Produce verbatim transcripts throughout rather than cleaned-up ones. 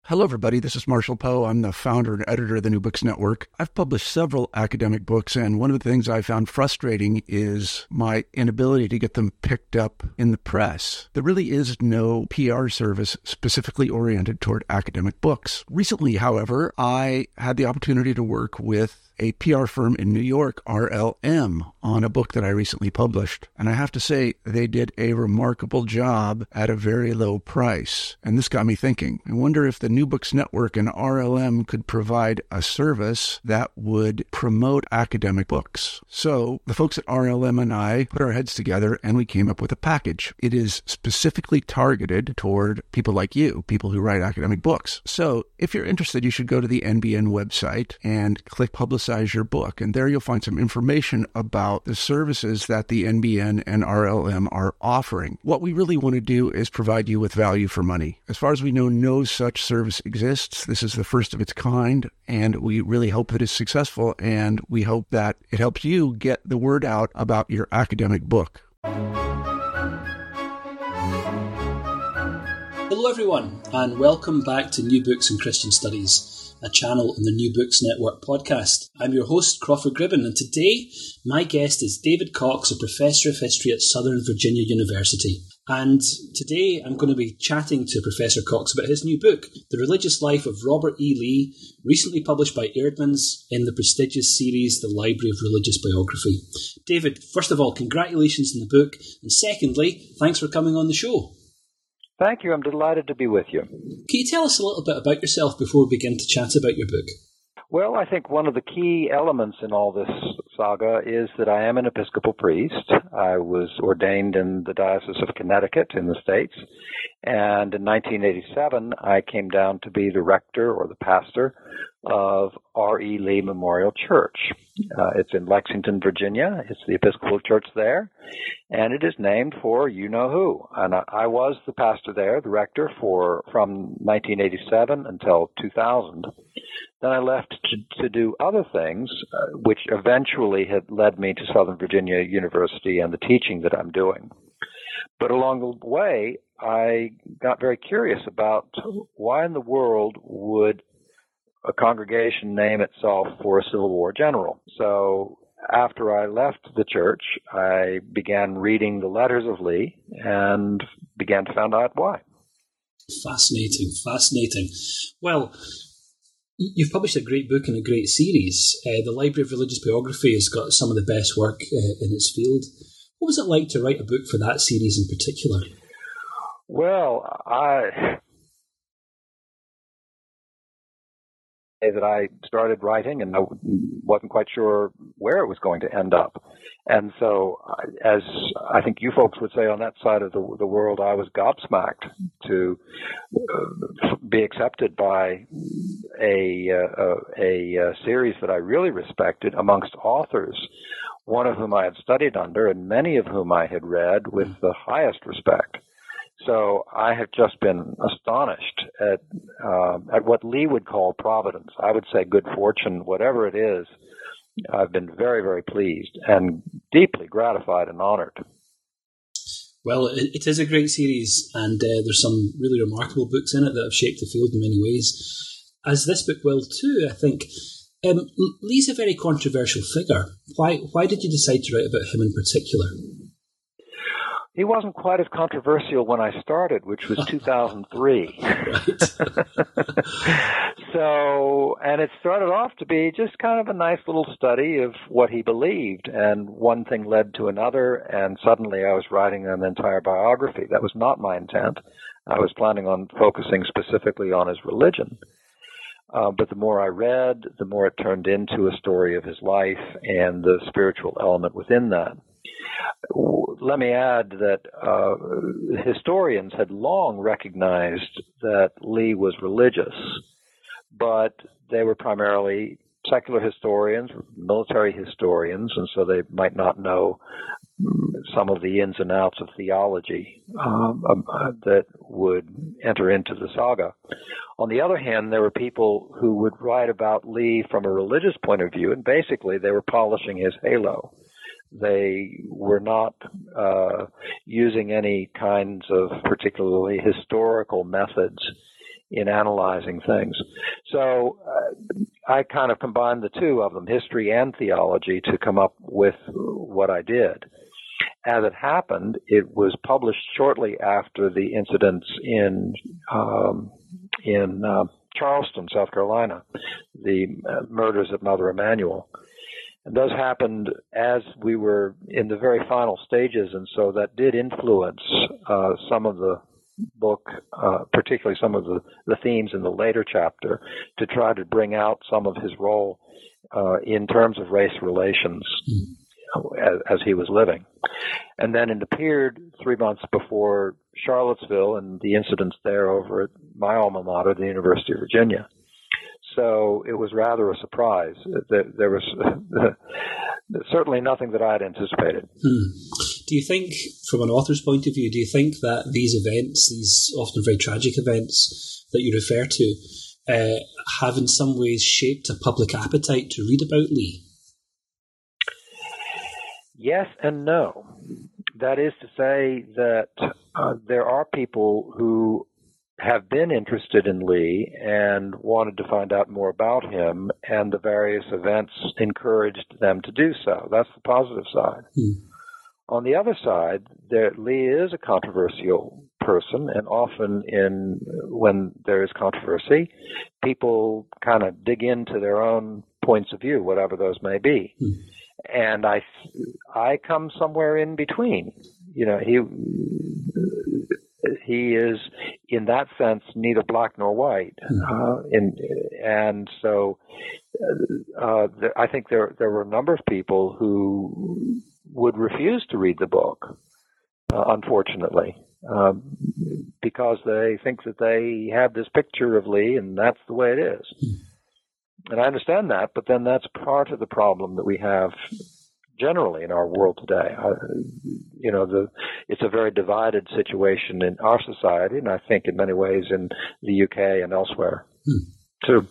Hello, everybody. This is Marshall Poe. I'm the founder and editor of the New Books Network. I've published several academic books, and one of the things I found frustrating is my inability to get them picked up in the press. There really is no P R service specifically oriented toward academic books. Recently, however, I had the opportunity to work with a P R firm in New York, R L M, on a book that I recently published. And I have to say, they did a remarkable job at a very low price. And this got me thinking. I wonder if the New Books Network and R L M could provide a service that would promote academic books. So the folks at R L M and I put our heads together and we came up with a package. It is specifically targeted toward people like you, people who write academic books. So if you're interested, you should go to the N B N website and click Publicize your book, and there you'll find some information about the services that the N B N and R L M are offering. What we really want to do is provide you with value for money. As far as we know, no such service exists. This is the first of its kind, and we really hope that it's successful, and we hope that it helps you get the word out about your academic book. Hello everyone, and welcome back to New Books in Christian Studies, a channel on the New Books Network podcast. I'm your host, Crawford Gribben, and today my guest is David Cox, a professor of history at Southern Virginia University. And today I'm going to be chatting to Professor Cox about his new book, The Religious Life of Robert E. Lee, recently published by Eerdmans in the prestigious series The Library of Religious Biography. David, first of all, congratulations on the book, and secondly, thanks for coming on the show. Thank you. I'm delighted to be with you. Can you tell us a little bit about yourself before we begin to chat about your book? Well, I think one of the key elements in all this saga is that I am an Episcopal priest. I was ordained in the Diocese of Connecticut in the States, and in nineteen eighty-seven, I came down to be the rector or the pastor of R E. Lee Memorial Church. Uh, it's in Lexington, Virginia. It's the Episcopal Church there, and it is named for you-know-who. And I, I was the pastor there, the rector, for from nineteen eighty-seven until two thousand. Then I left to, to do other things, uh, which eventually had led me to Southern Virginia University and the teaching that I'm doing. But along the way, I got very curious about why in the world would a congregation name itself for a Civil War general. So after I left the church, I began reading the letters of Lee and began to find out why. Fascinating, fascinating. Well, you've published a great book and a great series. Uh, the Library of Religious Biography has got some of the best work uh, in its field. What was it like to write a book for that series in particular? Well, I... that I started writing and I wasn't quite sure where it was going to end up. And so, as I think you folks would say on that side of the, the world, I was gobsmacked to uh, be accepted by a, uh, a, a series that I really respected amongst authors, one of whom I had studied under and many of whom I had read with the highest respect. So I have just been astonished at uh, at what Lee would call providence. I would say good fortune, whatever it is. I've been very, very pleased and deeply gratified and honored. Well, it, it is a great series, and uh, there's some really remarkable books in it that have shaped the field in many ways, as this book will too, I think. Um, Lee's a very controversial figure. Why, why did you decide to write about him in particular? He wasn't quite as controversial when I started, which was two thousand three. So, and it started off to be just kind of a nice little study of what he believed, and one thing led to another, and suddenly I was writing an entire biography. That was not my intent. I was planning on focusing specifically on his religion. Uh, but the more I read, the more it turned into a story of his life and the spiritual element within that. Let me add that uh, historians had long recognized that Lee was religious, but they were primarily secular historians, military historians, and so they might not know some of the ins and outs of theology um, uh, that would enter into the saga. On the other hand, there were people who would write about Lee from a religious point of view, and basically they were polishing his halo. They were not uh, using any kinds of particularly historical methods in analyzing things. So uh, I kind of combined the two of them, history and theology, to come up with what I did. As it happened, it was published shortly after the incidents in um, in uh, Charleston, South Carolina, the uh, murders of Mother Emanuel. And those happened as we were in the very final stages, and so that did influence uh, some of the book, uh, particularly some of the, the themes in the later chapter, to try to bring out some of his role uh, in terms of race relations as, as he was living. And then it appeared three months before Charlottesville and the incidents there over at my alma mater, the University of Virginia. So it was rather a surprise. There, there was certainly nothing that I had anticipated. Hmm. Do you think, from an author's point of view, do you think that these events, these often very tragic events that you refer to, uh, have in some ways shaped a public appetite to read about Lee? Yes and no. That is to say that uh, there are people who have been interested in Lee and wanted to find out more about him, and the various events encouraged them to do so. That's the positive side. Hmm. On the other side, there, Lee is a controversial person, and often in when there is controversy, people kind of dig into their own points of view, whatever those may be. Hmm. And I, I come somewhere in between. You know, he he is, in that sense, neither black nor white. Uh, in, and so uh, there, I think there there were a number of people who would refuse to read the book, uh, unfortunately, uh, because they think that they have this picture of Lee, and that's the way it is. And I understand that, but then that's part of the problem that we have generally in our world today. Uh, you know, the it's a very divided situation in our society, and I think in many ways in the U K and elsewhere hmm. too.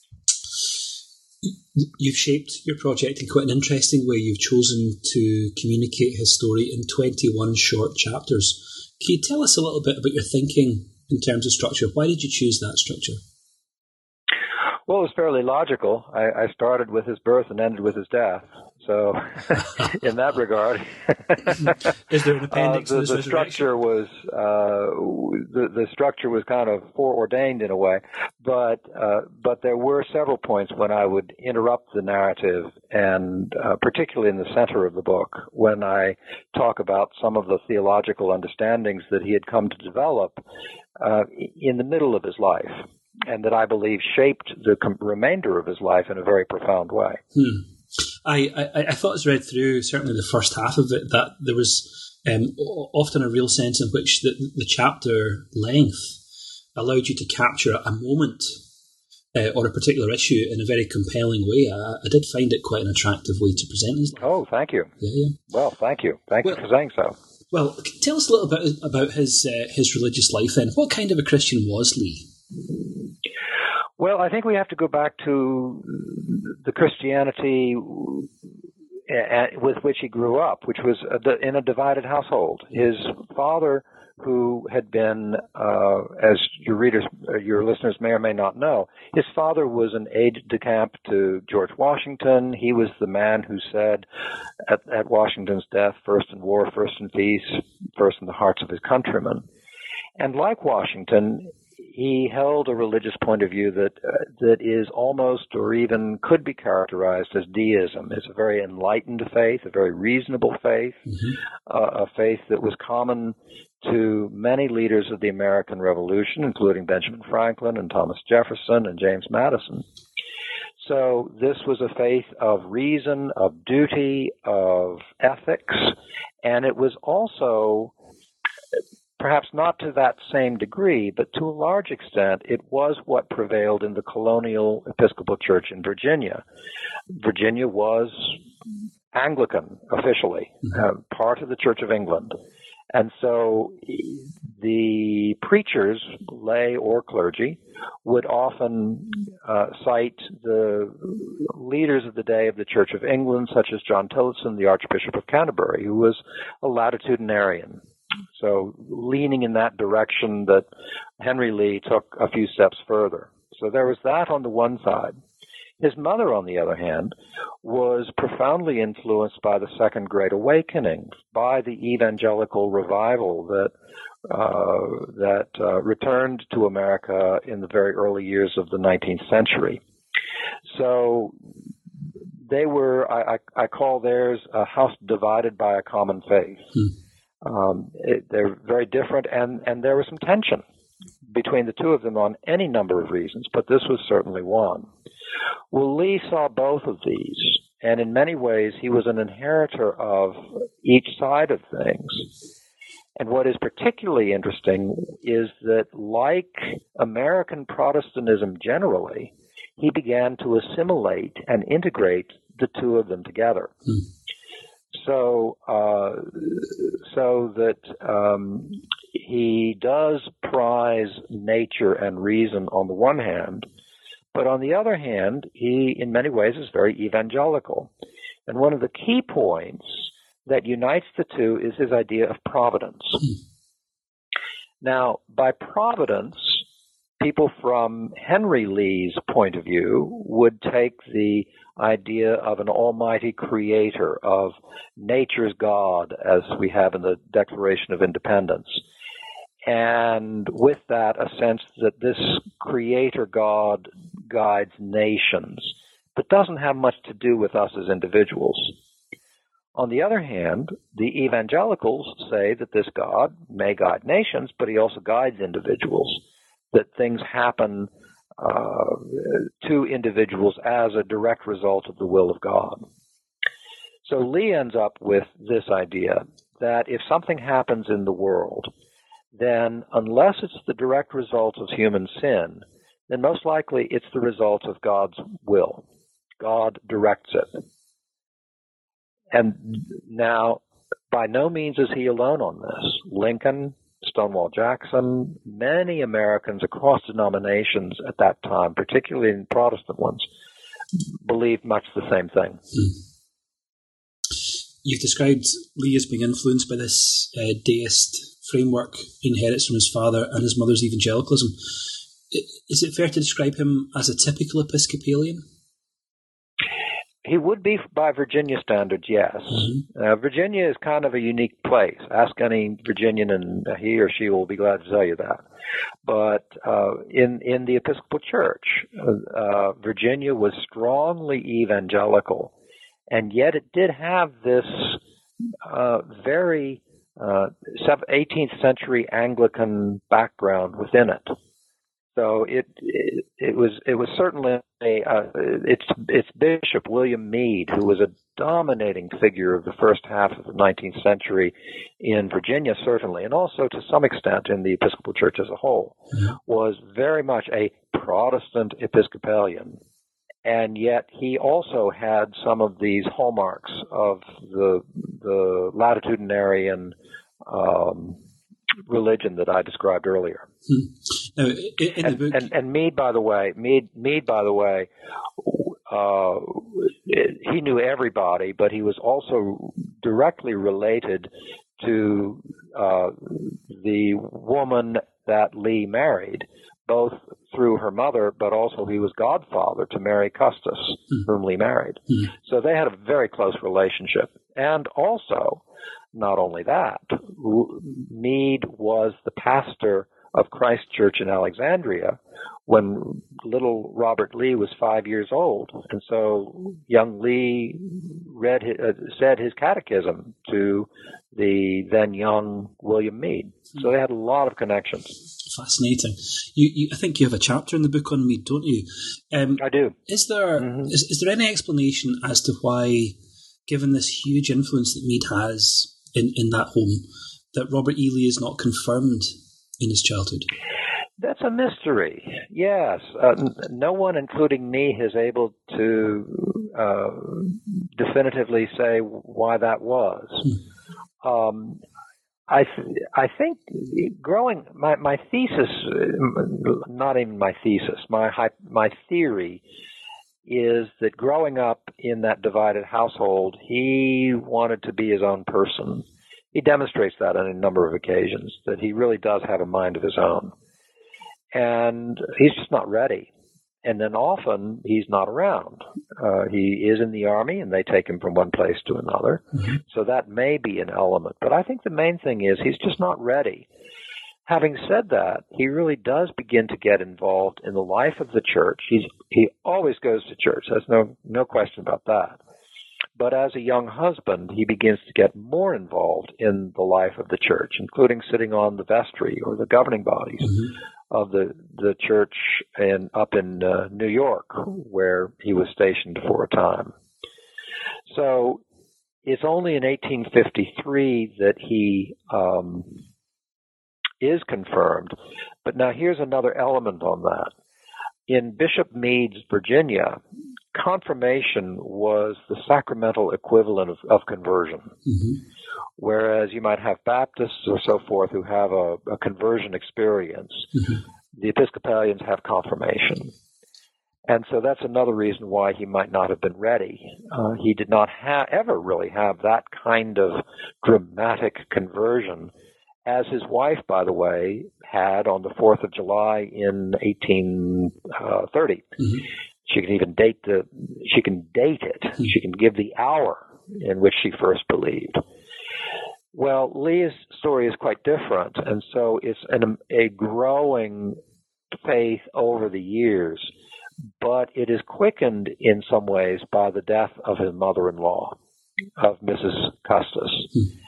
You've shaped your project in quite an interesting way. You've chosen to communicate his story in twenty-one short chapters. Can you tell us a little bit about your thinking in terms of structure? Why did you choose that structure? Well, it was fairly logical. I, I started with his birth and ended with his death. So, in that regard, is there an appendix? uh, the, to this the structure was uh, the the structure was kind of foreordained in a way, but uh, but there were several points when I would interrupt the narrative, and uh, particularly in the center of the book, when I talk about some of the theological understandings that he had come to develop uh, in the middle of his life, and that I believe shaped the com- remainder of his life in a very profound way. Hmm. I, I, I thought as read through, certainly the first half of it, that there was um, often a real sense in which the, the chapter length allowed you to capture a moment uh, or a particular issue in a very compelling way. I, I did find it quite an attractive way to present his life. Oh, thank you. Yeah, yeah. Well, thank you. Thank well, you for saying so. Well, tell us a little bit about his uh, his religious life then. What kind of a Christian was Lee? Well, I think we have to go back to the Christianity with which he grew up, which was in a divided household. His father, who had been, uh, as your readers, your listeners may or may not know, his father was an aide-de-camp to George Washington. He was the man who said at, at Washington's death, first in war, first in peace, first in the hearts of his countrymen. And like Washington, he held a religious point of view that uh, that is almost or even could be characterized as deism. It's a very enlightened faith, a very reasonable faith, mm-hmm. uh, a faith that was common to many leaders of the American Revolution, including Benjamin Franklin and Thomas Jefferson and James Madison. So this was a faith of reason, of duty, of ethics, and it was also, perhaps not to that same degree, but to a large extent, it was what prevailed in the colonial Episcopal Church in Virginia. Virginia was Anglican officially, uh, part of the Church of England. And so the preachers, lay or clergy, would often uh, cite the leaders of the day of the Church of England, such as John Tillotson, the Archbishop of Canterbury, who was a latitudinarian. So leaning in that direction that Henry Lee took a few steps further. So there was that on the one side. His mother, on the other hand, was profoundly influenced by the Second Great Awakening, by the evangelical revival that uh, that uh, returned to America in the very early years of the nineteenth century. So they were, I, I, I call theirs a house divided by a common faith. Hmm. Um, it, they're very different, and, and there was some tension between the two of them on any number of reasons, but this was certainly one. Well, Lee saw both of these, and in many ways he was an inheritor of each side of things. And what is particularly interesting is that, like American Protestantism generally, he began to assimilate and integrate the two of them together. Hmm. So, uh, so that um, he does prize nature and reason on the one hand, but on the other hand, he, in many ways, is very evangelical. And one of the key points that unites the two is his idea of providence. Now, by providence, people from Henry Lee's point of view would take the idea of an almighty creator, of nature's God, as we have in the Declaration of Independence. And with that, a sense that this creator God guides nations, but doesn't have much to do with us as individuals. On the other hand, the evangelicals say that this God may guide nations, but he also guides individuals, that things happen uh, to individuals as a direct result of the will of God. So Lee ends up with this idea that if something happens in the world, then unless it's the direct result of human sin, then most likely it's the result of God's will. God directs it. And now, by no means is he alone on this. Lincoln, Stonewall Jackson, many Americans across denominations at that time, particularly in Protestant ones, believed much the same thing. Hmm. You've described Lee as being influenced by this uh, deist framework he inherits from his father and his mother's evangelicalism. Is it fair to describe him as a typical Episcopalian? He would be by Virginia standards, yes. Mm-hmm. Uh, Virginia is kind of a unique place. Ask any Virginian and he or she will be glad to tell you that. But uh, in, in the Episcopal Church, uh, Virginia was strongly evangelical, and yet it did have this uh, very uh, eighteenth century Anglican background within it. So it, it it was it was certainly a, uh, its its Bishop William Meade, who was a dominating figure of the first half of the nineteenth century in Virginia, certainly, and also to some extent in the Episcopal Church as a whole, mm-hmm. was very much a Protestant Episcopalian, and yet he also had some of these hallmarks of the the latitudinarian Um, religion that I described earlier. Hmm. Now, in, in and, the book, and, and Meade, by the way, Meade, Meade, by the way, uh, he knew everybody, but he was also directly related to uh, the woman that Lee married, both through her mother, but also he was godfather to Mary Custis, hmm. whom Lee married. Hmm. So they had a very close relationship. And also, not only that, Meade was the pastor of Christ Church in Alexandria when little Robert Lee was five years old. And so young Lee read his, uh, said his catechism to the then young William Meade. So they had a lot of connections. Fascinating. You, you, I think you have a chapter in the book on Meade, don't you? Um, I do. Is there, mm-hmm. is, is there any explanation as to why, given this huge influence that Meade has in, in that home, that Robert E. Lee is not confirmed in his childhood? That's a mystery, yes. Uh, n- no one, including me, is able to uh, definitively say why that was. Hmm. Um, I th- I think growing, my, my thesis, not even my thesis, my my theory is that growing up in that divided household, he wanted to be his own person. he demonstrates that on a number of occasions, that he really does have a mind of his own. And he's just not ready. And then often he's not around. Uh, he is in the Army, and they take him from one place to another. Mm-hmm. So that may be an element. But I think the main thing is he's just not ready. Having said that, he really does begin to get involved in the life of the church. He's, he always goes to church. There's no, no question about that. But as a young husband, he begins to get more involved in the life of the church, including sitting on the vestry or the governing bodies mm-hmm. of the the church in, up in uh, New York, where he was stationed for a time. So it's only in eighteen fifty-three that he um, is confirmed. But now here's another element on that. In Bishop Meade's Virginia, confirmation was the sacramental equivalent of, of conversion. Mm-hmm. Whereas you might have Baptists or so forth who have a, a conversion experience, mm-hmm. the Episcopalians have confirmation. And so that's another reason why he might not have been ready. Uh, he did not ha- ever really have that kind of dramatic conversion, as his wife, by the way, had on the fourth of July in eighteen thirty. Mm-hmm. She can even date the, she can date it. Mm-hmm. She can give the hour in which she first believed. Well, Lee's story is quite different, and so it's an, a growing faith over the years, but it is quickened in some ways by the death of his mother-in-law, of Missus Custis. Mm-hmm.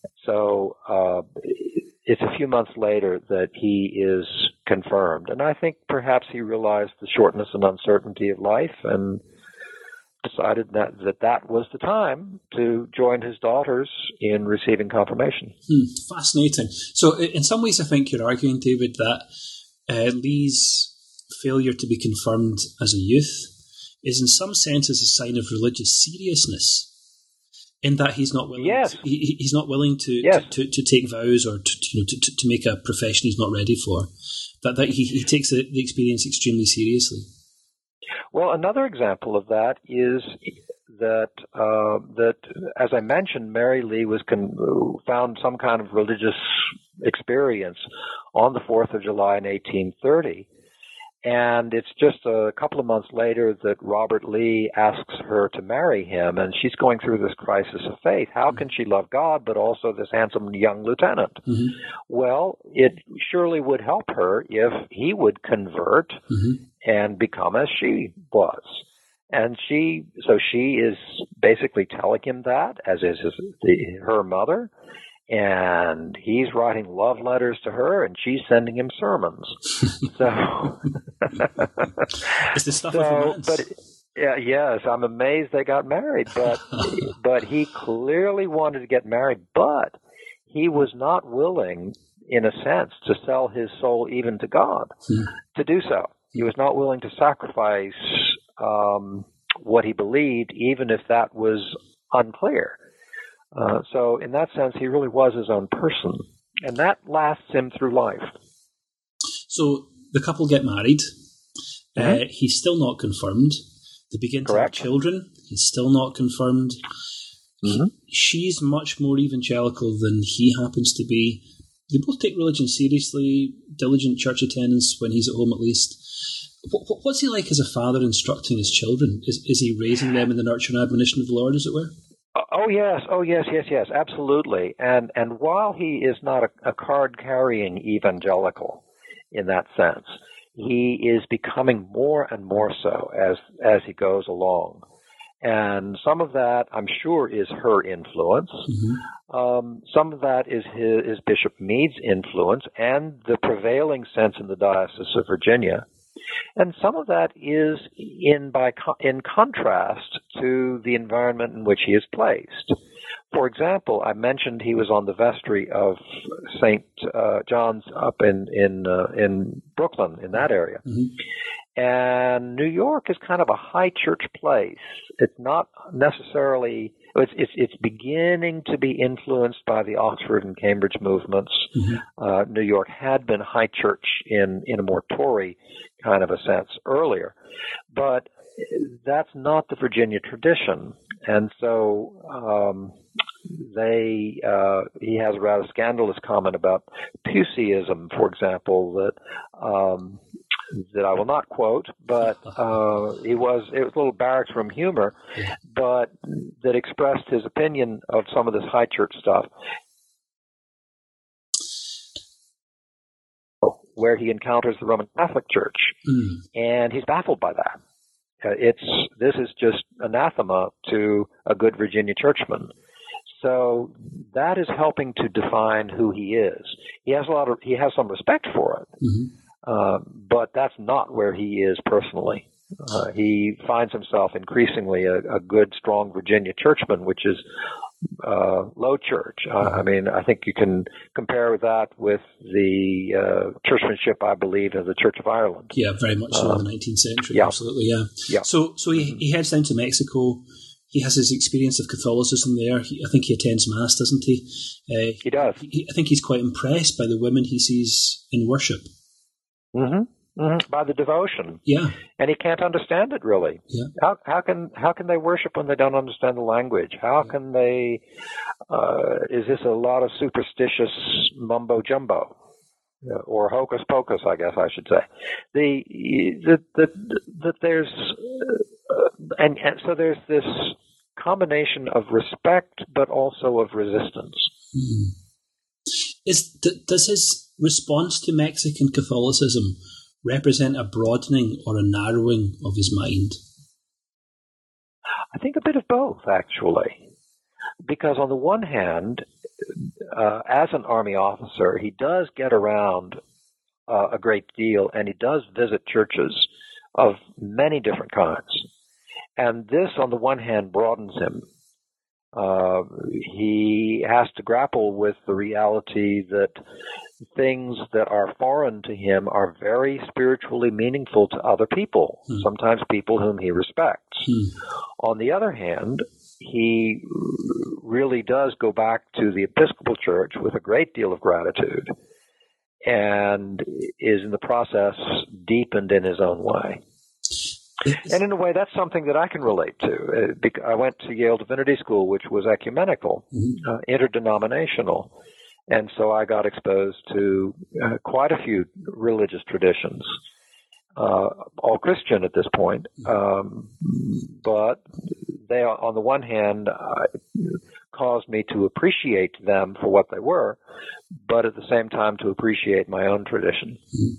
So uh, it's a few months later that he is confirmed. And I think perhaps he realized the shortness and uncertainty of life and decided that that, that was the time to join his daughters in receiving confirmation. Hmm, fascinating. So in some ways I think you're arguing, David, that uh, Lee's failure to be confirmed as a youth is in some senses a sign of religious seriousness. In that he's not willing, yes. to, he, he's not willing to, yes. to, to, to take vows or to, you know to, to make a profession he's not ready for. That that he, he takes the, the experience extremely seriously. Well, another example of that is that uh, that as I mentioned, Mary Lee was con- found some kind of religious experience on the fourth of July in eighteen thirty. And it's just a couple of months later that Robert Lee asks her to marry him, and she's going through this crisis of faith. How can she love God, but also this handsome young lieutenant? Mm-hmm. Well, it surely would help her if he would convert mm-hmm. and become as she was. And she, so she is basically telling him that, as is his, the, her mother. And he's writing love letters to her, and she's sending him sermons. So, it's the stuff so, of romance. But yeah, yes, I'm amazed they got married. But but he clearly wanted to get married, but he was not willing, in a sense, to sell his soul even to God hmm. to do so. He was not willing to sacrifice um, what he believed, even if that was unclear. Uh, so in that sense, he really was his own person, and that lasts him through life. So the couple get married. Mm-hmm. Uh, he's still not confirmed. They begin to Correct. have children. He's still not confirmed. Mm-hmm. He, she's much more evangelical than he happens to be. They both take religion seriously, diligent church attendance when he's at home at least. What, what's he like as a father instructing his children? Is, is he raising them in the nurture and admonition of the Lord, as it were? Oh, yes. Oh, yes, yes, yes, absolutely. And and while he is not a, a card-carrying evangelical in that sense, he is becoming more and more so as as he goes along. And some of that, I'm sure, is her influence. Mm-hmm. Um, some of that is his, is Bishop Meade's influence and the prevailing sense in the Diocese of Virginia. And some of that is in by co- in contrast to the environment in which he is placed. For example, I mentioned he was on the vestry of Saint Uh, John's up in in uh, in Brooklyn, in that area. Mm-hmm. And New York is kind of a high church place. It's not necessarily. It's, it's it's beginning to be influenced by the Oxford and Cambridge movements. Mm-hmm. Uh, New York had been high church in, in a more Tory kind of a sense earlier, but that's not the Virginia tradition. And so um, they uh, he has a rather scandalous comment about Puseyism, for example, that um, that I will not quote, but uh, he was it was a little barracks room humor, but that expressed his opinion of some of this high church stuff, where he encounters the Roman Catholic Church, mm. and he's baffled by that. Uh, it's this is just anathema to a good Virginia churchman. So that is helping to define who he is. He has a lot of he has some respect for it, mm-hmm. uh, but that's not where he is personally. Uh, he finds himself increasingly a, a good, strong Virginia churchman, which is uh, low church. Uh, I mean, I think you can compare that with the uh, churchmanship, I believe, of the Church of Ireland. Yeah, very much so uh, in the nineteenth century. Yeah. Absolutely, yeah. yeah. So, so he, he heads down to Mexico. He has his experience of Catholicism there. He, I think he attends Mass, doesn't he? Uh, he does. He, I think he's quite impressed by the women he sees in worship. Mm-hmm. Mm-hmm. By the devotion, yeah, and he can't understand it really. Yeah, how how can how can they worship when they don't understand the language? How yeah. can they? Uh, is this a lot of superstitious mumbo jumbo, or hocus pocus? I guess I should say. The the the that there's uh, and, and so there's this combination of respect, but also of resistance. Hmm. Is does his response to Mexican Catholicism represent a broadening or a narrowing of his mind? I think a bit of both, actually. Because on the one hand, uh, as an Army officer, he does get around uh, a great deal, and he does visit churches of many different kinds. And this, on the one hand, broadens him. Uh, he has to grapple with the reality that things that are foreign to him are very spiritually meaningful to other people, mm. sometimes people whom he respects. Mm. On the other hand, he really does go back to the Episcopal Church with a great deal of gratitude and is in the process deepened in his own way. And in a way, that's something that I can relate to. I went to Yale Divinity School, which was ecumenical, mm-hmm. uh, interdenominational. And so I got exposed to uh, quite a few religious traditions, uh, all Christian at this point. Um, but they, on the one hand, uh, caused me to appreciate them for what they were, but at the same time to appreciate my own tradition. Mm-hmm.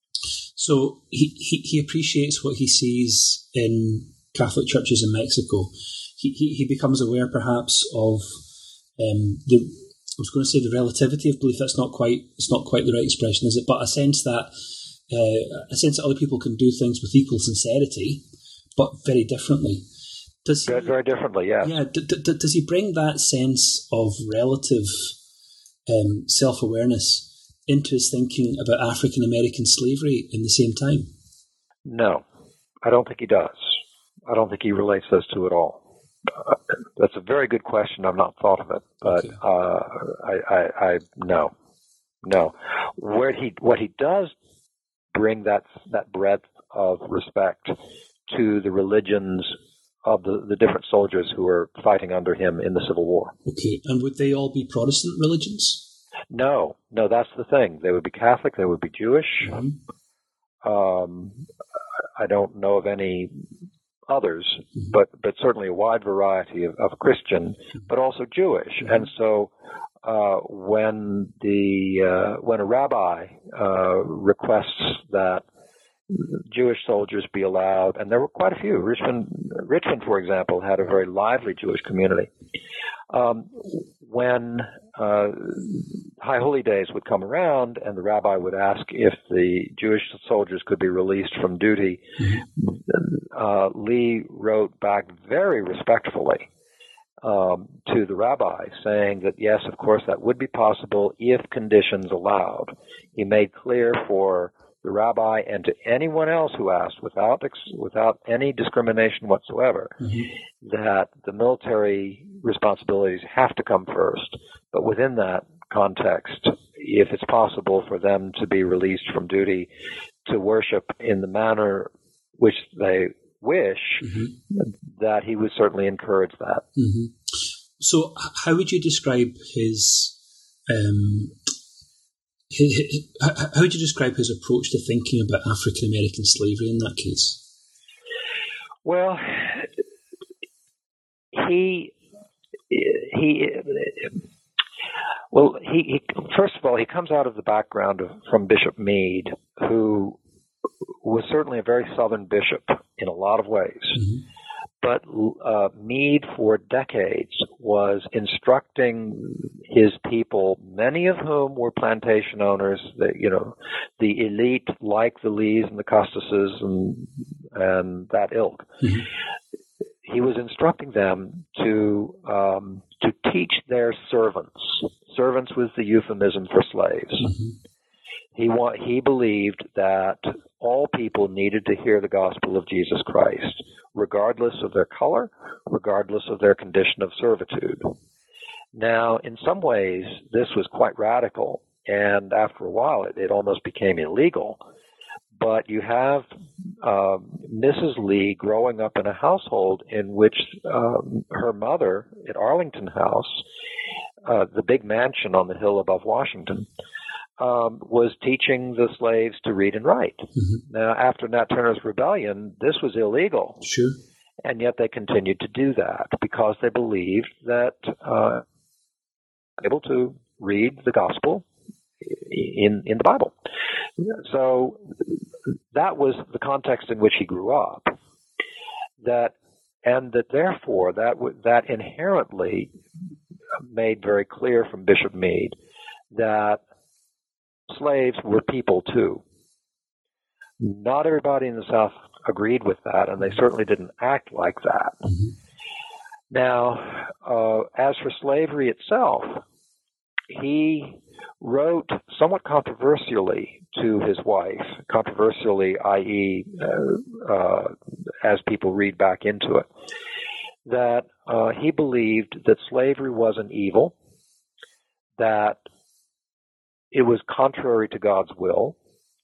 So he, he, he appreciates what he sees in Catholic churches in Mexico. He he, he becomes aware, perhaps, of um, the I was going to say the relativity of belief. That's not quite it's not quite the right expression, is it? But a sense that uh, a sense that other people can do things with equal sincerity, but very differently. Does he, very, very differently, yeah. Yeah. D- d- does he bring that sense of relative um, self-awareness into his thinking about African American slavery in the same time? No, I don't think he does. I don't think he relates those two at all. Uh, that's a very good question. I've not thought of it, but okay. uh, I, I, I no, no. Where he, what he does bring that that breadth of respect to the religions of the, the different soldiers who were fighting under him in the Civil War. Okay, and would they all be Protestant religions? No, no, that's the thing. They would be Catholic, they would be Jewish. Mm-hmm. Um, I don't know of any others, mm-hmm. but, but certainly a wide variety of, of Christian, but also Jewish. Mm-hmm. And so uh, when the uh, when a rabbi uh, requests that Jewish soldiers be allowed, and there were quite a few. Richmond, Richmond, for example, had a very lively Jewish community. Um, when uh, High Holy Days would come around and the rabbi would ask if the Jewish soldiers could be released from duty, uh, Lee wrote back very respectfully um, to the rabbi saying that, yes, of course, that would be possible if conditions allowed. He made clear for the rabbi and to anyone else who asked, without without any discrimination whatsoever, mm-hmm. that the military responsibilities have to come first. But within that context, if it's possible for them to be released from duty to worship in the manner which they wish, mm-hmm. that he would certainly encourage that. Mm-hmm. So, how would you describe his, um, his, his how would you describe his approach to thinking about African American slavery in that case? Well, he he well he, he first of all he comes out of the background of, from Bishop Meade, who was certainly a very Southern bishop in a lot of ways. Mm-hmm. But uh, Meade, for decades, was instructing his people, many of whom were plantation owners, the, you know, the elite like the Lees and the Custuses and, and that ilk. Mm-hmm. He was instructing them to um, to teach their servants. Servants was the euphemism for slaves. Mm-hmm. He wa- he believed that all people needed to hear the gospel of Jesus Christ, regardless of their color, regardless of their condition of servitude. Now, in some ways, this was quite radical, and after a while, it, it almost became illegal. But you have um, Missus Lee growing up in a household in which um, her mother at Arlington House, uh, the big mansion on the hill above Washington, Um, was teaching the slaves to read and write. Mm-hmm. Now, after Nat Turner's rebellion, this was illegal. Sure. And yet they continued to do that because they believed that uh, able to read the gospel in in the Bible. So that was the context in which he grew up. That and that therefore that that inherently made very clear from Bishop Meade that slaves were people too. Not everybody in the South agreed with that, and they certainly didn't act like that. Mm-hmm. Now, uh, as for slavery itself, he wrote somewhat controversially to his wife, controversially, that is, uh, uh, as people read back into it, that uh, he believed that slavery was an evil, that it was contrary to God's will,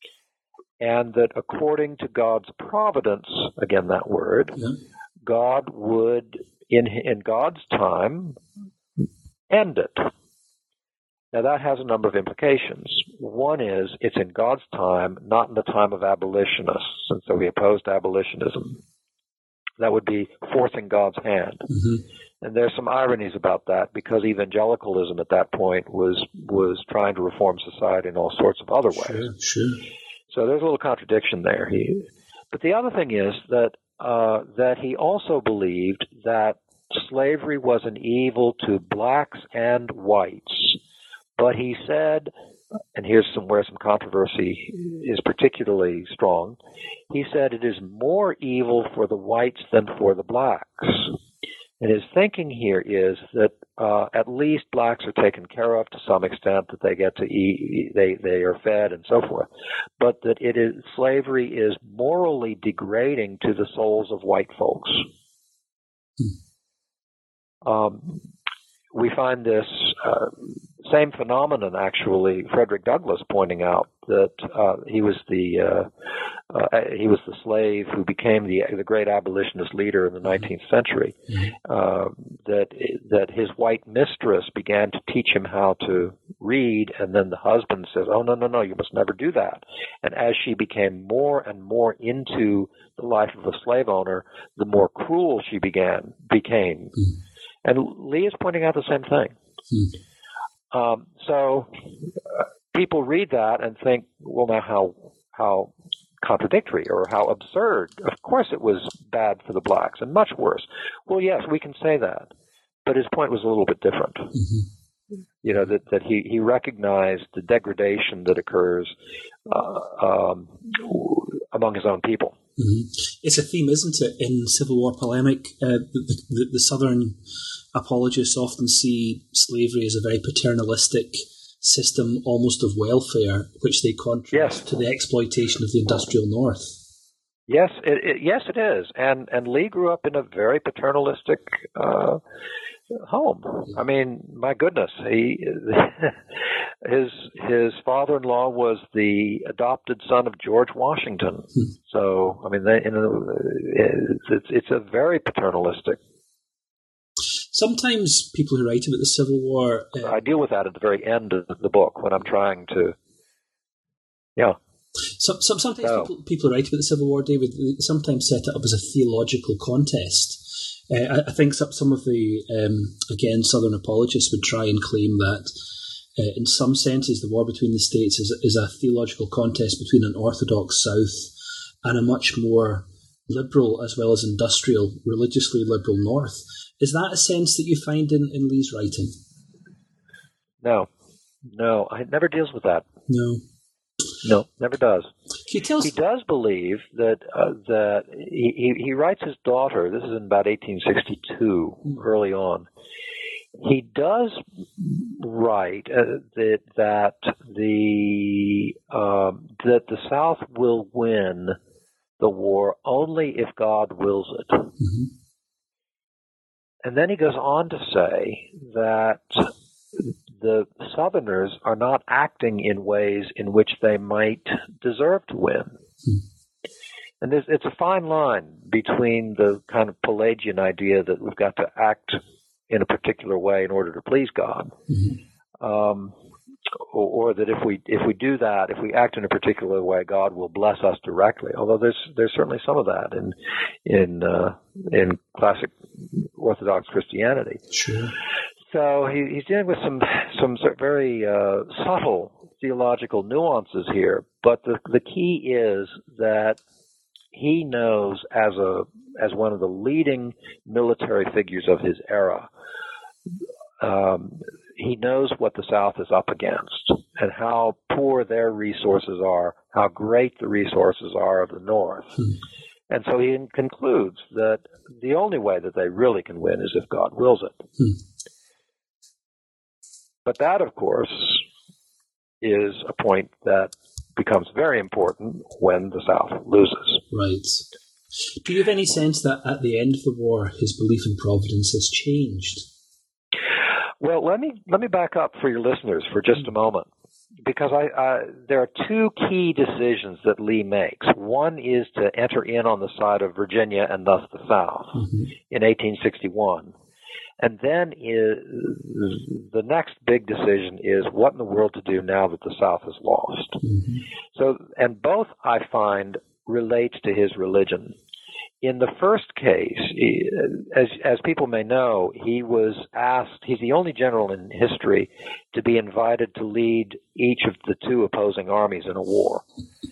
and that according to God's providence, again that word, yeah. God would, in in God's time, end it. Now that has a number of implications. One is it's in God's time, not in the time of abolitionists, and so he opposed abolitionism. That would be forcing God's hand. Mm-hmm. And there's some ironies about that because evangelicalism at that point was was trying to reform society in all sorts of other ways. Sure, sure. So there's a little contradiction there. He, but the other thing is that uh, that he also believed that slavery was an evil to blacks and whites. But he said, and here's some where some controversy is particularly strong, he said it is more evil for the whites than for the blacks. And his thinking here is that uh, at least blacks are taken care of to some extent, that they get to eat, they they are fed and so forth, but that it is slavery is morally degrading to the souls of white folks. Hmm. Um, we find this uh, same phenomenon, actually, Frederick Douglass pointing out that uh, he was the uh, uh, he was the slave who became the the great abolitionist leader in the nineteenth century. Mm-hmm. Uh, that that his white mistress began to teach him how to read, and then the husband says, "Oh no no no, you must never do that." And as she became more and more into the life of a slave owner, the more cruel she began became. Mm-hmm. And Lee is pointing out the same thing. Mm-hmm. Um, so uh, people read that and think, well, now how how contradictory or how absurd. Of course it was bad for the blacks and much worse. Well, yes, we can say that. But his point was a little bit different. Mm-hmm. You know, that, that he, he recognized the degradation that occurs uh, um, among his own people. Mm-hmm. It's a theme, isn't it, in Civil War polemic? Uh, the, the, the Southern apologists often see slavery as a very paternalistic system, almost of welfare, which they contrast yes. to the exploitation of the industrial North. Yes, it, it, yes, it is. And and Lee grew up in a very paternalistic uh, home. I mean, my goodness, he his his father-in-law was the adopted son of George Washington. Hmm. So, I mean, they, you know, it's it's a very paternalistic. Sometimes people who write about the Civil War... Uh, I deal with that at the very end of the book when I'm trying to... Yeah. Some, some, sometimes so. people, people who write about the Civil War, David, sometimes set it up as a theological contest. Uh, I, I think some, some of the, um, again, Southern apologists would try and claim that uh, in some senses the war between the states is, is a theological contest between an orthodox South and a much more liberal as well as industrial, religiously liberal North. Is that a sense that you find in, in Lee's writing? No. No, it never deals with that. No. No, never does. Can you tell us? He does believe that uh, that he, he, he writes his daughter, this is in about eighteen sixty-two, mm. early on. He does write uh, that that the um, that the South will win the war only if God wills it. Mm-hmm. And then he goes on to say that the Southerners are not acting in ways in which they might deserve to win. Hmm. And there's, it's a fine line between the kind of Pelagian idea that we've got to act in a particular way in order to please God, mm-hmm. um, or, or that if we if we do that, if we act in a particular way, God will bless us directly. Although there's there's certainly some of that in in uh, in classic Orthodox Christianity. Sure. So he, he's dealing with some some very uh, subtle theological nuances here, but the the key is that he knows as a as one of the leading military figures of his era, um, he knows what the South is up against and how poor their resources are, how great the resources are of the North. Hmm. And so he concludes that the only way that they really can win is if God wills it. Hmm. But that, of course, is a point that becomes very important when the South loses. Right. Do you have any sense that at the end of the war, his belief in providence has changed? Well, let me let me back up for your listeners for just a moment, because I, I there are two key decisions that Lee makes. One is to enter in on the side of Virginia and thus the South mm-hmm. in eighteen sixty-one. And then is, the next big decision is what in the world to do now that the South has lost. Mm-hmm. So, and both I find relates to his religion. In the first case, he, as as people may know, he was asked, he's the only general in history to be invited to lead each of the two opposing armies in a war.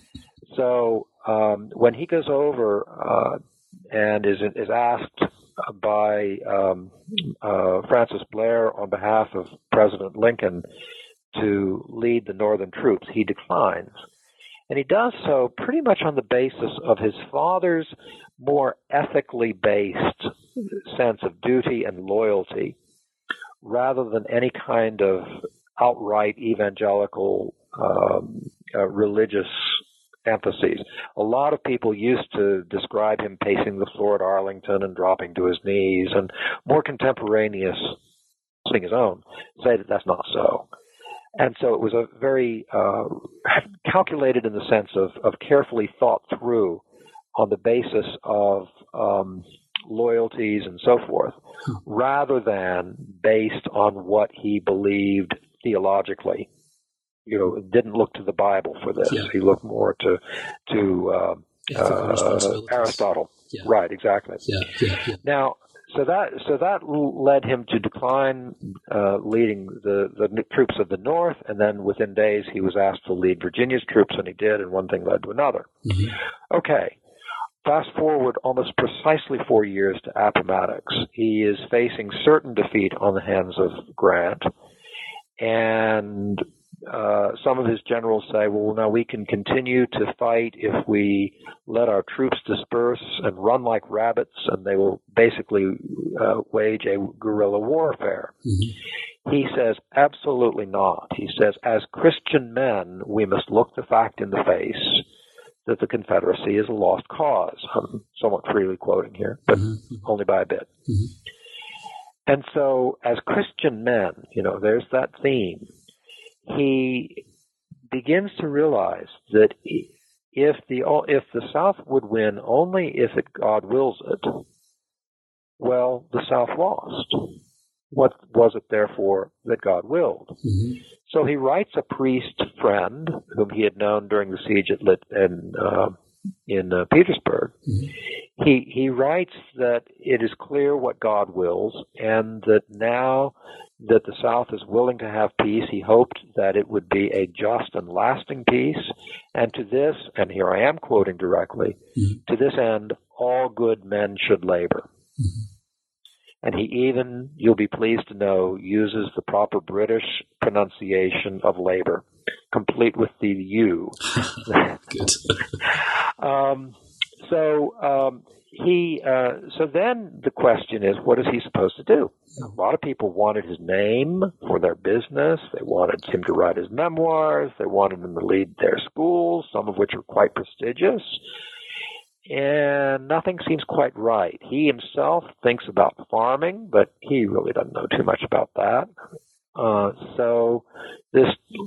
So um, when he goes over uh, and is is asked by um, uh, Francis Blair on behalf of President Lincoln to lead the Northern troops, he declines. And he does so pretty much on the basis of his father's more ethically based sense of duty and loyalty, rather than any kind of outright evangelical um, uh, religious emphases. A lot of people used to describe him pacing the floor at Arlington and dropping to his knees, and more contemporaneous, including his own, say that that's not so. And so it was a very uh, calculated in the sense of, of carefully thought through on the basis of um, loyalties and so forth, rather than based on what he believed theologically. You know, didn't look to the Bible for this. Yeah. He looked more to to uh, uh, Aristotle. Yeah. Right, exactly. Yeah, yeah, yeah. Now, so that so that led him to decline uh, leading the, the troops of the North, and then within days he was asked to lead Virginia's troops, and he did, and one thing led to another. Mm-hmm. Okay. Fast forward almost precisely four years to Appomattox. He is facing certain defeat on the hands of Grant, and Uh, some of his generals say, well, now we can continue to fight if we let our troops disperse and run like rabbits, and they will basically uh, wage a guerrilla warfare. Mm-hmm. He says, absolutely not. He says, as Christian men, we must look the fact in the face that the Confederacy is a lost cause. I'm somewhat freely quoting here, but mm-hmm. only by a bit. Mm-hmm. And so as Christian men, you know, there's that theme. He begins to realize that if the if the South would win only if it, God wills it, well, the South lost. what was it, therefore, that God willed? Mm-hmm. So he writes a priest friend whom he had known during the siege at Lit- in, uh, in uh, Petersburg. Mm-hmm. He he writes that it is clear what God wills, and that now that the South is willing to have peace, he hoped that it would be a just and lasting peace. And to this, and here I am quoting directly, mm-hmm. to this end, all good men should labor. Mm-hmm. And he even, you'll be pleased to know, uses the proper British pronunciation of labor, complete with the U. Good. um, so um, he, uh, so then the question is, what is he supposed to do? A lot of people wanted his name for their business. They wanted him to write his memoirs. They wanted him to lead their schools, some of which are quite prestigious. And nothing seems quite right. He himself thinks about farming, but he really doesn't know too much about that. Uh, so this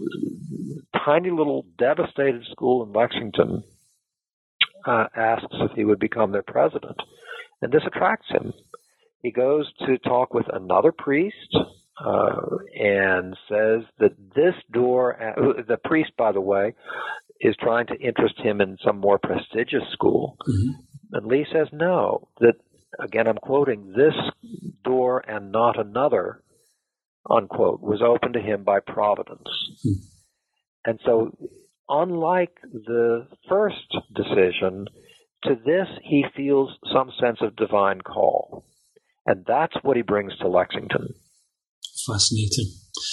tiny little devastated school in Lexington uh, asks if he would become their president. And this attracts him. He goes to talk with another priest uh, and says that this door, uh, the priest, by the way, is trying to interest him in some more prestigious school. Mm-hmm. And Lee says no, that, again, I'm quoting, this door and not another, unquote, was open to him by providence. Mm-hmm. And so, unlike the first decision, to this he feels some sense of divine call. And that's what he brings to Lexington. Fascinating.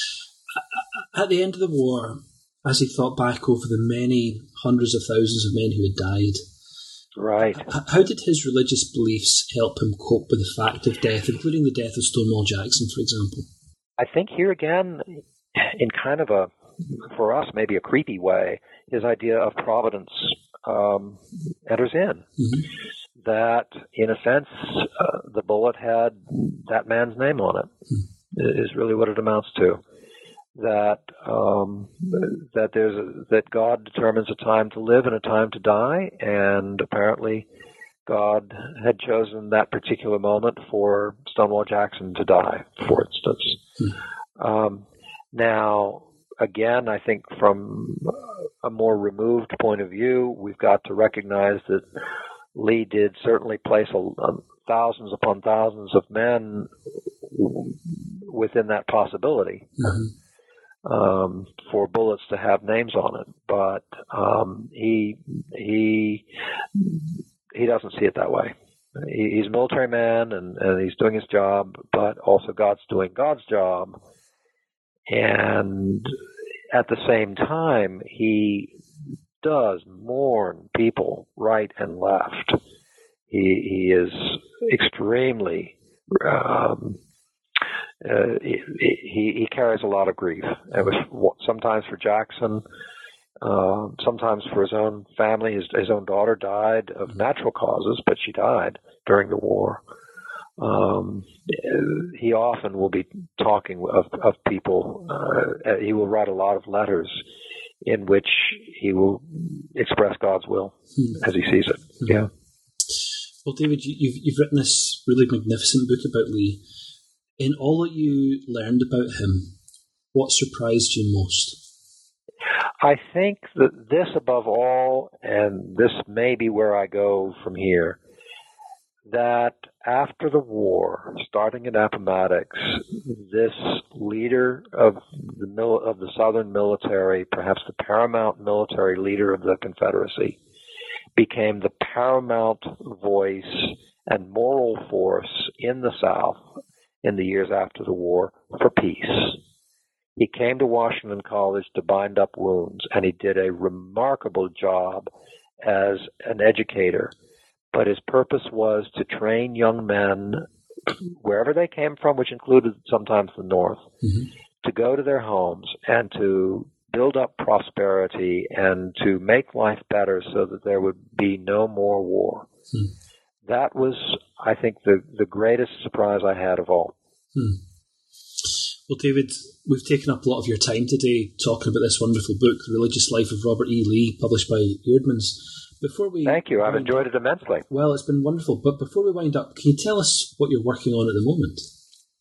At the end of the war, as he thought back over the many hundreds of thousands of men who had died, right? How did his religious beliefs help him cope with the fact of death, including the death of Stonewall Jackson, for example? I think here again, in kind of a, for us, maybe a creepy way, his idea of providence um, enters in. Mm-hmm. That, in a sense, uh, the bullet had that man's name on it, mm-hmm. is really what it amounts to. That um, that there's a, that God determines a time to live and a time to die, and apparently God had chosen that particular moment for Stonewall Jackson to die, for instance. Hmm. Um, now, again, I think from a more removed point of view, we've got to recognize that Lee did certainly place a, a thousands upon thousands of men within that possibility. Mm-hmm. Um, for bullets to have names on it, but um, he he he doesn't see it that way. He, he's a military man, and, and he's doing his job, but also God's doing God's job. And at the same time, he does mourn people right and left. He he is extremely. Um, Uh, he, he, he carries a lot of grief. It was sometimes for Jackson, uh, sometimes for his own family. His, his own daughter died of natural causes, but she died during the war. Um, he often will be talking of, of people. Uh, he will write a lot of letters in which he will express God's will hmm. as he sees it. Hmm. Yeah. Well, David, you, you've you've written this really magnificent book about Lee. In all that you learned about him, what surprised you most? I think that this above all, and this may be where I go from here, that after the war, starting at Appomattox, this leader of the mil- of the Southern military, perhaps the paramount military leader of the Confederacy, became the paramount voice and moral force in the South in the years after the war for peace. He came to Washington College to bind up wounds, and he did a remarkable job as an educator. But his purpose was to train young men, wherever they came from, which included sometimes the North, mm-hmm. to go to their homes and to build up prosperity and to make life better so that there would be no more war. Mm. That was, I think, the, the greatest surprise I had of all. Hmm. Well, David, we've taken up a lot of your time today talking about this wonderful book, The Religious Life of Robert E. Lee, published by Eerdmans. Before we Thank you. I've enjoyed up, it immensely. Well, it's been wonderful. But before we wind up, can you tell us what you're working on at the moment?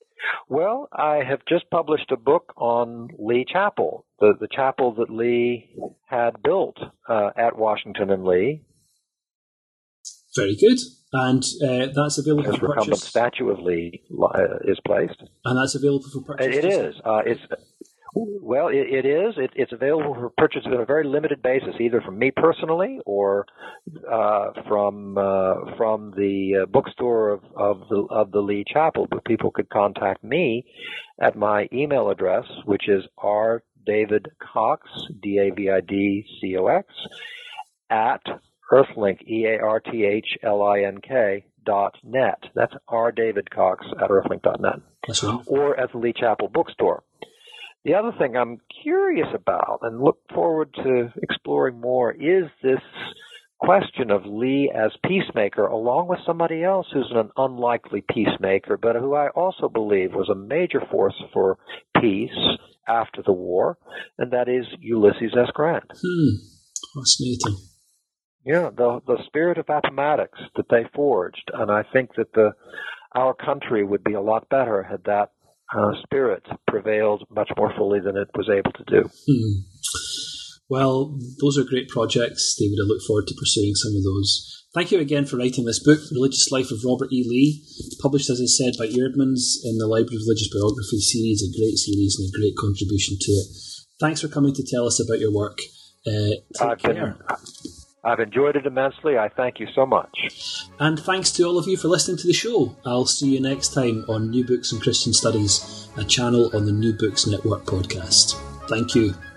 Well, I have just published a book on Lee Chapel, the, the chapel that Lee had built uh, at Washington and Lee. Very good. And uh, that's available His for recumbent purchase. statue of Lee uh, is placed. And that's available for purchase. It is. Uh, it's well, it, it is. It, it's available for purchase on a very limited basis, either from me personally or uh, from uh, from the uh, bookstore of, of the of the Lee Chapel. But people could contact me at my email address, which is r david cox d a v i d c o x at Earthlink e a r t h l i n k dot net. That's r david cox at earthlink dot net. That's right. Or at the Lee Chapel bookstore. The other thing I'm curious about and look forward to exploring more is this question of Lee as peacemaker, along with somebody else who's an unlikely peacemaker, but who I also believe was a major force for peace after the war, and that is Ulysses S. Grant. Hmm. Fascinating. Yeah, the the spirit of Appomattox that they forged, and I think that the our country would be a lot better had that Uh, spirit prevailed much more fully than it was able to do. Hmm. Well, those are great projects, David. I look forward to pursuing some of those. Thank you again for writing this book, Religious Life of Robert E. Lee, published, as I said, by Eerdmans in the Library of Religious Biography series, a great series and a great contribution to it. Thanks for coming to tell us about your work. Uh, take I've care. Been, I've enjoyed it immensely. I thank you so much. And thanks to all of you for listening to the show. I'll see you next time on New Books and Christian Studies, a channel on the New Books Network podcast. Thank you.